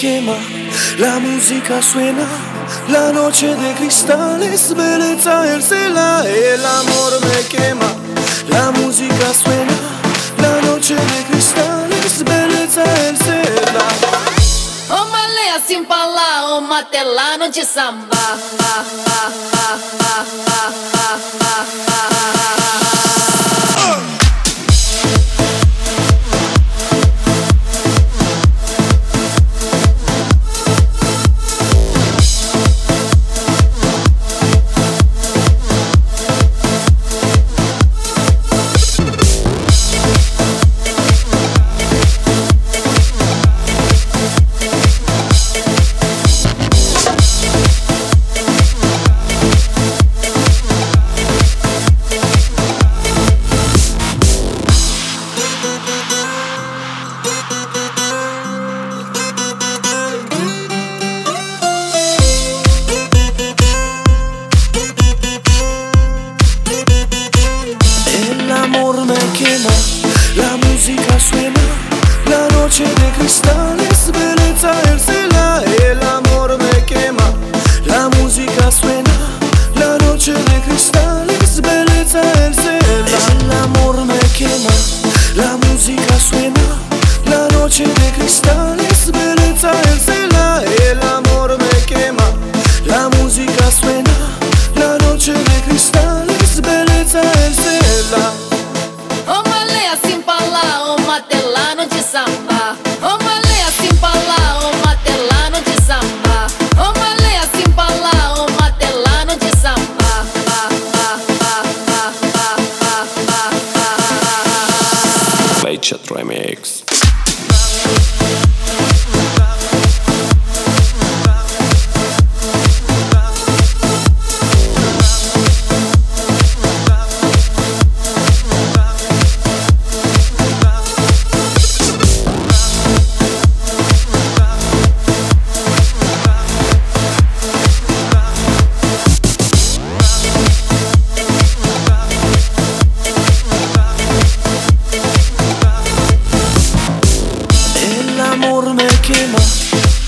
quema, la música suena, la noche de cristales, belleza él cela, el amor me quema, la música suena, la noche de cristales, belleza él cela. Ô malé assim pra lá, ô matelano de samba. La música suena, la noche de cristales, belleza él cela, el amor me quema, la música suena, la noche de cristales, belleza él cela. El amor me quema, la música suena, la noche de cristales, belleza él cela, el amor me quema, la música suena, la noche de cristales, belleza él cela. Ô malé assim pra lá, ô matelano de samba. Ô malé assim pra lá, ô matelano de samba. Ô malé assim pra lá, ô matelano de samba. Playchat Remix. El amor me quema,